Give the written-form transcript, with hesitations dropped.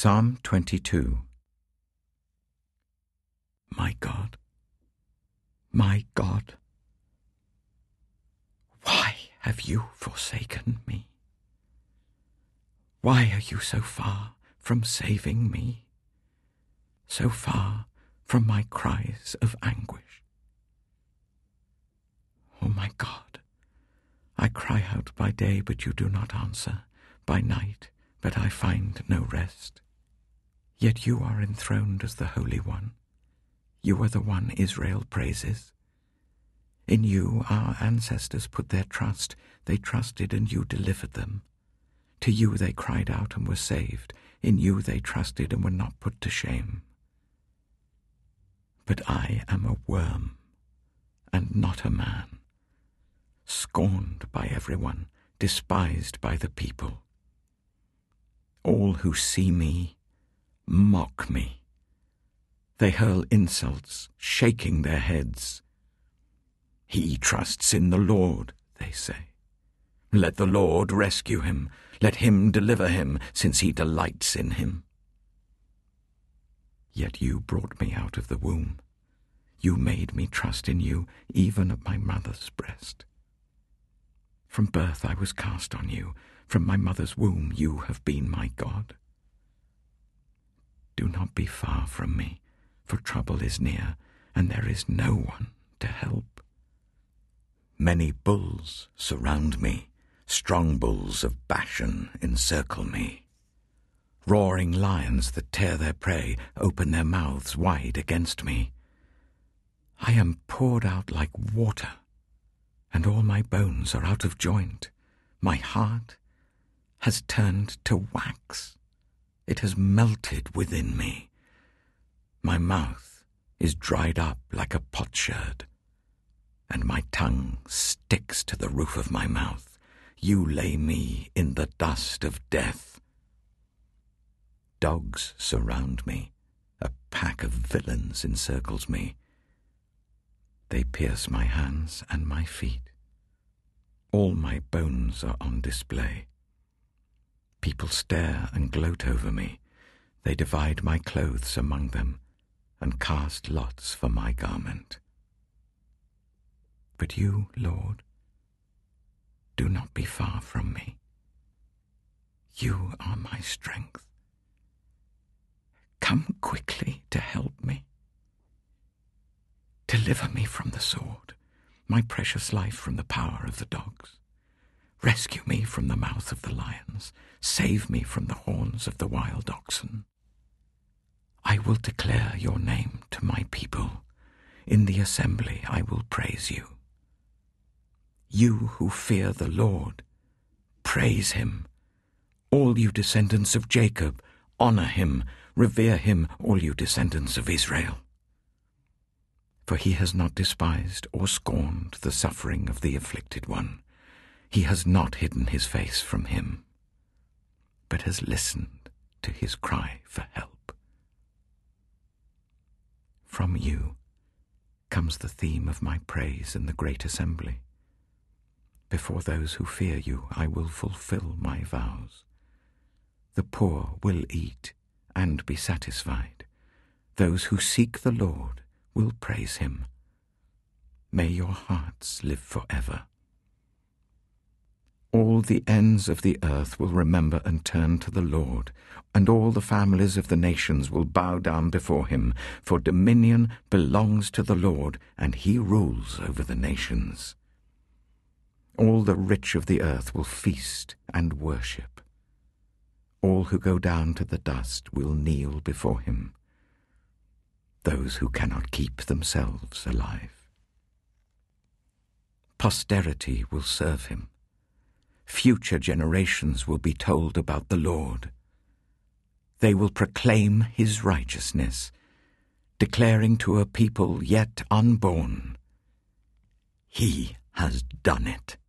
Psalm 22. My God, why have you forsaken me? Why are you so far from saving me, so far from my cries of anguish? Oh my God, I cry out by day, but you do not answer, by night, but I find no rest. Yet you are enthroned as the Holy One. You are the one Israel praises. In you our ancestors put their trust. They trusted and you delivered them. To you they cried out and were saved. In you they trusted and were not put to shame. But I am a worm and not a man, scorned by everyone, despised by the people. All who see me mock me. They hurl insults, shaking their heads. He trusts in the Lord, they say. Let the Lord rescue him. Let him deliver him, since he delights in him. Yet you brought me out of the womb. You made me trust in you, even at my mother's breast. From birth I was cast on you. From my mother's womb you have been my God. Do not be far from me, for trouble is near, and there is no one to help. Many bulls surround me, strong bulls of Bashan encircle me. Roaring lions that tear their prey open their mouths wide against me. I am poured out like water, and all my bones are out of joint. My heart has turned to wax. It has melted within me. My mouth is dried up like a potsherd, and my tongue sticks to the roof of my mouth. You lay me in the dust of death. Dogs surround me. A pack of villains encircles me. They pierce my hands and my feet. All my bones are on display. People stare and gloat over me. They divide my clothes among them and cast lots for my garment. But you, Lord, do not be far from me. You are my strength. Come quickly to help me. Deliver me from the sword, my precious life from the power of the dogs. Rescue me from the mouth of the lions. Save me from the horns of the wild oxen. I will declare your name to my people. In the assembly I will praise you. You who fear the Lord, praise him. All you descendants of Jacob, honor him. Revere him, all you descendants of Israel. For he has not despised or scorned the suffering of the afflicted one. He has not hidden his face from him, but has listened to his cry for help. From you comes the theme of my praise in the great assembly. Before those who fear you, I will fulfill my vows. The poor will eat and be satisfied. Those who seek the Lord will praise him. May your hearts live forever. All the ends of the earth will remember and turn to the Lord, and all the families of the nations will bow down before him, for dominion belongs to the Lord, and he rules over the nations. All the rich of the earth will feast and worship. All who go down to the dust will kneel before him, those who cannot keep themselves alive. Posterity will serve him. Future generations will be told about the Lord. They will proclaim his righteousness, declaring to a people yet unborn, he has done it.